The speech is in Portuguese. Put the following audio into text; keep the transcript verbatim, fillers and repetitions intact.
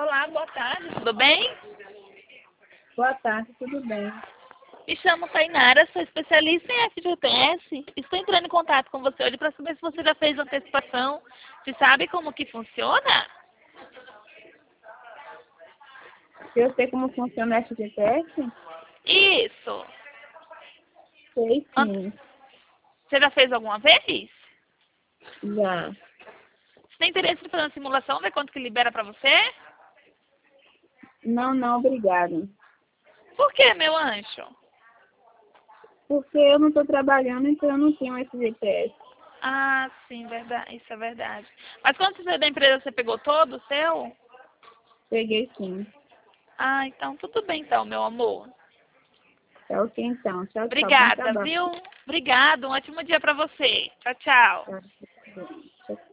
Olá, boa tarde, tudo bem? Boa tarde, tudo bem? Me chamo Tainara, sou especialista em F G T S. Estou entrando em contato com você hoje para saber se você já fez antecipação. Você sabe como que funciona? Eu sei como funciona o F G T S? Isso. Sei An- sim, Você já fez alguma vez? já. Você tem interesse em fazer uma simulação, ver quanto que libera para você? Não, não, obrigada. Por que, meu anjo? Porque eu não estou trabalhando, então eu não tenho F G T S. Ah, sim, verdade, isso é verdade. Mas quando você saiu da empresa, você pegou todo o seu? Peguei sim. Ah, então tudo bem então, meu amor. Tá ok então. Tchau, tchau. Bom Obrigada, trabalho. viu? Obrigada, um ótimo dia para você. Tchau, tchau. Tchau.